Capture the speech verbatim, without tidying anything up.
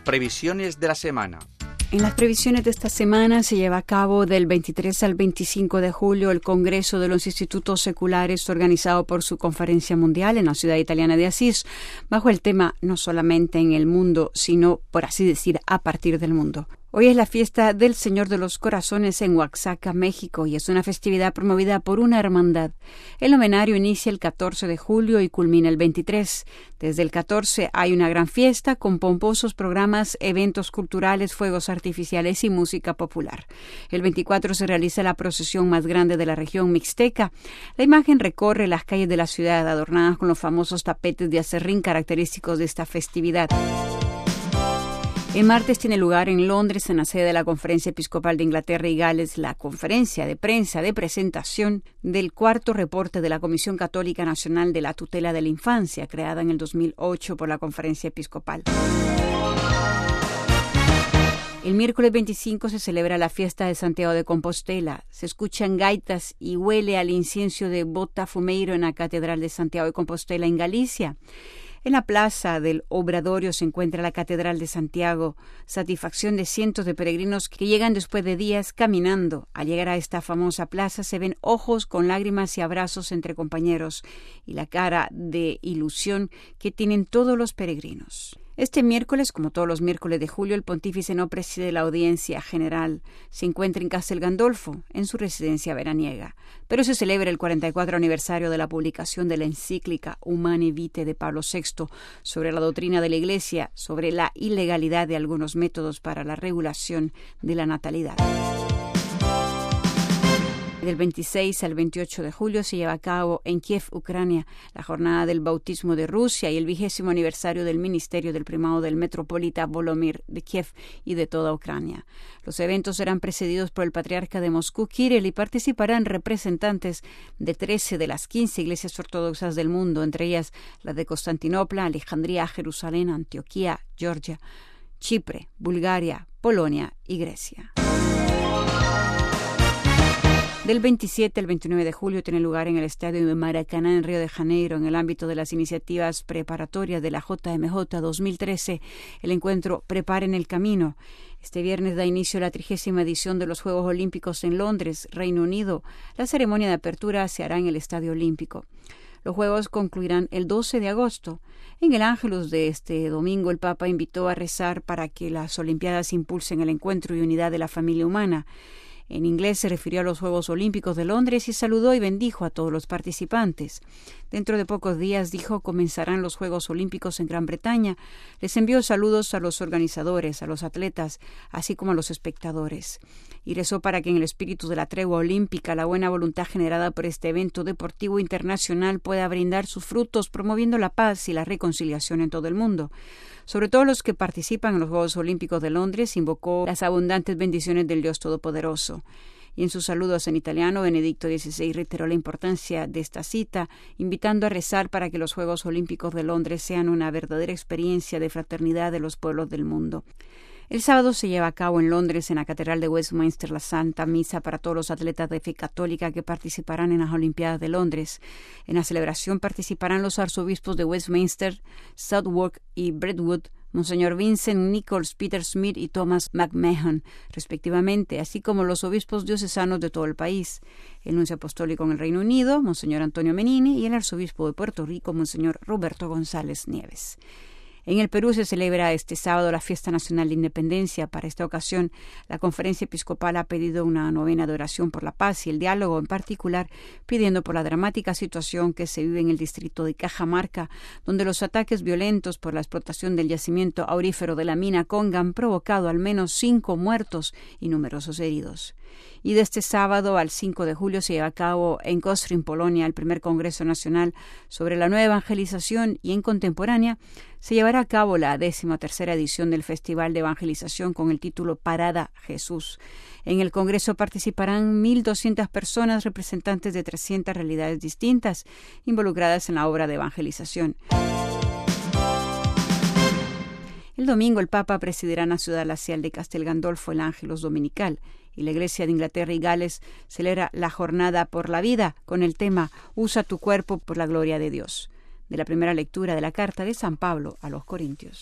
previsiones de la semana. En las previsiones de esta semana se lleva a cabo del veintitrés al veinticinco de julio el Congreso de los Institutos Seculares organizado por su Conferencia Mundial en la ciudad italiana de Asís, bajo el tema no solamente en el mundo, sino, por así decir, a partir del mundo. Hoy es la fiesta del Señor de los Corazones en Oaxaca, México, y es una festividad promovida por una hermandad. El novenario inicia el catorce de julio y culmina el veintitrés. Desde el catorce hay una gran fiesta con pomposos programas, eventos culturales, fuegos artificiales y música popular. El veinticuatro se realiza la procesión más grande de la región mixteca. La imagen recorre las calles de la ciudad adornadas con los famosos tapetes de acerrín característicos de esta festividad. El martes tiene lugar en Londres, en la sede de la Conferencia Episcopal de Inglaterra y Gales, la conferencia de prensa de presentación del cuarto reporte de la Comisión Católica Nacional de la Tutela de la Infancia, creada en el dos mil ocho por la Conferencia Episcopal. El miércoles veinticinco se celebra la fiesta de Santiago de Compostela. Se escuchan gaitas y huele al incienso de Botafumeiro en la Catedral de Santiago de Compostela en Galicia. En la plaza del Obradorio se encuentra la Catedral de Santiago, satisfacción de cientos de peregrinos que llegan después de días caminando. Al llegar a esta famosa plaza se ven ojos con lágrimas y abrazos entre compañeros y la cara de ilusión que tienen todos los peregrinos. Este miércoles, como todos los miércoles de julio, el pontífice no preside la audiencia general. Se encuentra en Castel Gandolfo, en su residencia veraniega. Pero se celebra el cuarenta y cuatro aniversario de la publicación de la encíclica Humanae Vitae de Pablo sexto sobre la doctrina de la Iglesia, sobre la ilegalidad de algunos métodos para la regulación de la natalidad. Del veintiséis al veintiocho de julio se lleva a cabo en Kiev, Ucrania, la jornada del bautismo de Rusia y el vigésimo aniversario del ministerio del primado del metropolita Volodymyr de Kiev y de toda Ucrania. Los eventos serán precedidos por el patriarca de Moscú, Kirill, y participarán representantes de trece de las quince iglesias ortodoxas del mundo, entre ellas las de Constantinopla, Alejandría, Jerusalén, Antioquía, Georgia, Chipre, Bulgaria, Polonia y Grecia. Del veintisiete al veintinueve de julio tiene lugar en el Estadio de Maracaná en Río de Janeiro, en el ámbito de las iniciativas preparatorias de la J M J dos mil trece, el encuentro Preparen el Camino. Este viernes da inicio la trigésima edición de los Juegos Olímpicos en Londres, Reino Unido. La ceremonia de apertura se hará en el Estadio Olímpico. Los Juegos concluirán el doce de agosto. En el Ángelus de este domingo, el Papa invitó a rezar para que las Olimpiadas impulsen el encuentro y unidad de la familia humana. En inglés se refirió a los Juegos Olímpicos de Londres y saludó y bendijo a todos los participantes. Dentro de pocos días, dijo, comenzarán los Juegos Olímpicos en Gran Bretaña. Les envió saludos a los organizadores, a los atletas, así como a los espectadores. Y rezó para que en el espíritu de la tregua olímpica, la buena voluntad generada por este evento deportivo internacional pueda brindar sus frutos, promoviendo la paz y la reconciliación en todo el mundo. Sobre todo los que participan en los Juegos Olímpicos de Londres, invocó las abundantes bendiciones del Dios Todopoderoso. Y en sus saludos en italiano, Benedicto dieciséis reiteró la importancia de esta cita, invitando a rezar para que los Juegos Olímpicos de Londres sean una verdadera experiencia de fraternidad de los pueblos del mundo. El sábado se lleva a cabo en Londres, en la Catedral de Westminster, la Santa Misa para todos los atletas de fe católica que participarán en las Olimpiadas de Londres. En la celebración participarán los arzobispos de Westminster, Southwark y Brentwood, Monseñor Vincent Nichols, Peter Smith y Thomas McMahon, respectivamente, así como los obispos diocesanos de todo el país. El nuncio apostólico en el Reino Unido, Monseñor Antonio Menini, y el arzobispo de Puerto Rico, Monseñor Roberto González Nieves. En el Perú se celebra este sábado la Fiesta Nacional de Independencia. Para esta ocasión, la Conferencia Episcopal ha pedido una novena de oración por la paz y el diálogo, en particular pidiendo por la dramática situación que se vive en el distrito de Cajamarca, donde los ataques violentos por la explotación del yacimiento aurífero de la mina Conga han provocado al menos cinco muertos y numerosos heridos. Y de este sábado al cinco de julio se lleva a cabo en Kostrin, Polonia, el primer Congreso Nacional sobre la Nueva Evangelización, y en contemporánea se llevará a cabo la décima tercera edición del Festival de Evangelización con el título Parada Jesús. En el Congreso participarán mil doscientas personas, representantes de trescientas realidades distintas, involucradas en la obra de evangelización. El domingo el Papa presidirá en la ciudad glacial de Castel Gandolfo el Ángelus Dominical, y la Iglesia de Inglaterra y Gales celebra la Jornada por la Vida con el tema Usa tu cuerpo por la gloria de Dios, de la primera lectura de la carta de San Pablo a los Corintios.